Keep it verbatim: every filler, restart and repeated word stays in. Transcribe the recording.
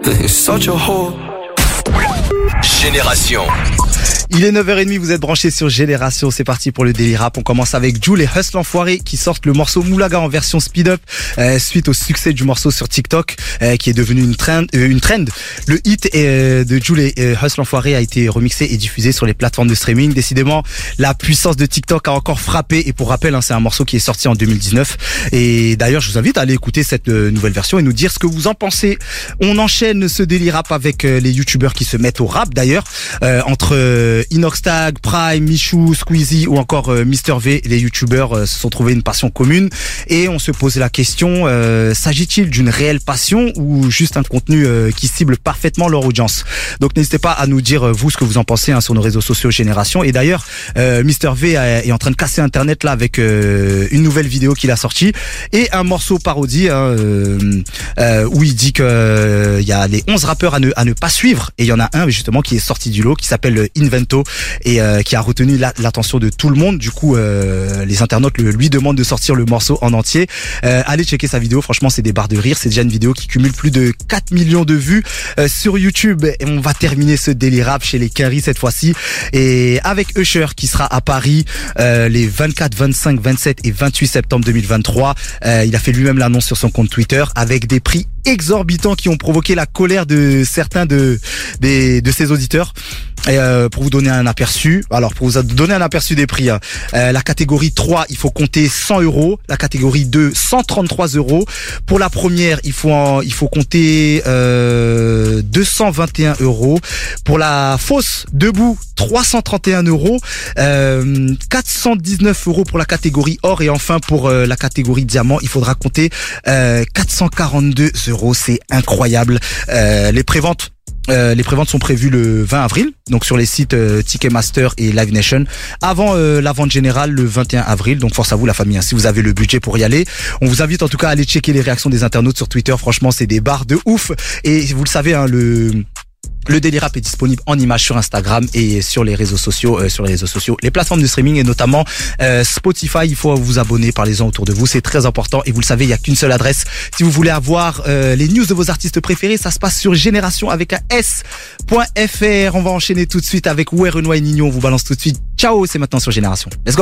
Such a whore. Génération. Il est neuf heures trente, vous êtes branchés sur Génération, c'est parti pour le Daily Rap. On commence avec Jul et Hustle Enfoiré qui sortent le morceau Moulaga en version speed up euh, suite au succès du morceau sur TikTok euh, qui est devenu une trend. Euh, une trend. Le hit euh, de Jul et euh, Hustle Enfoiré a été remixé et diffusé sur les plateformes de streaming. Décidément, la puissance de TikTok a encore frappé et pour rappel, hein, c'est un morceau qui est sorti en deux mille dix-neuf et d'ailleurs je vous invite à aller écouter cette euh, nouvelle version et nous dire ce que vous en pensez. On enchaîne ce Daily Rap avec euh, les youtubeurs qui se mettent au rap d'ailleurs euh, entre euh, Inoxtag, Prime, Michou, Squeezie ou encore euh, Mister V, les youtubeurs euh, se sont trouvés une passion commune et on se pose la question, euh, s'agit-il d'une réelle passion ou juste un contenu euh, qui cible parfaitement leur audience? Donc n'hésitez pas à nous dire euh, vous ce que vous en pensez hein, sur nos réseaux sociaux Génération. Et d'ailleurs euh, Mister V est en train de casser internet là avec euh, une nouvelle vidéo qu'il a sortie et un morceau parodie hein, euh, euh, où il dit que euh, il y a les onze rappeurs à ne, à ne pas suivre et il y en a un justement qui est sorti du lot qui s'appelle Invento et euh, qui a retenu la, l'attention de tout le monde. Du coup euh, les internautes le, lui demandent de sortir le morceau en entier. Euh, allez checker sa vidéo, franchement c'est des barres de rire, c'est déjà une vidéo qui cumule plus de quatre millions de vues euh, sur YouTube. Et on va terminer ce Daily Rap chez les Quinry cette fois-ci et avec Usher qui sera à Paris euh, les vingt-quatre, vingt-cinq, vingt-sept et vingt-huit septembre deux mille vingt-trois. Euh, il a fait lui-même l'annonce sur son compte Twitter avec des prix exorbitants qui ont provoqué la colère de certains de des, de ses auditeurs. Et euh, pour vous donner un aperçu, alors pour vous donner un aperçu des prix, hein, euh, la catégorie trois, il faut compter cent euros, la catégorie deux, cent trente-trois euros. Pour la première, il faut en, il faut compter euh, deux cent vingt et un euros. Pour la fausse debout, trois cent trente et un euros, euh, quatre cent dix-neuf euros pour la catégorie or et enfin pour euh, la catégorie diamant, il faudra compter euh, quatre cent quarante-deux euros. C'est incroyable. Euh, les préventes. Euh, les préventes sont prévues le vingt avril, donc sur les sites euh, Ticketmaster et Live Nation, avant euh, la vente générale le vingt et un avril. Donc force à vous la famille, hein, si vous avez le budget pour y aller. On vous invite en tout cas à aller checker les réactions des internautes sur Twitter. Franchement, c'est des barres de ouf. Et vous le savez, hein, le Le Daily Rap est disponible en image sur Instagram et sur les réseaux sociaux, euh, sur les réseaux sociaux, les plateformes de streaming et notamment euh, Spotify. Il faut vous abonner, parlez-en autour de vous, c'est très important. Et vous le savez, il y a qu'une seule adresse. Si vous voulez avoir euh, les news de vos artistes préférés, ça se passe sur Génération avec un S.fr. On va enchaîner tout de suite avec Werenoi et Nino. On vous balance tout de suite. Ciao, c'est maintenant sur Génération. Let's go.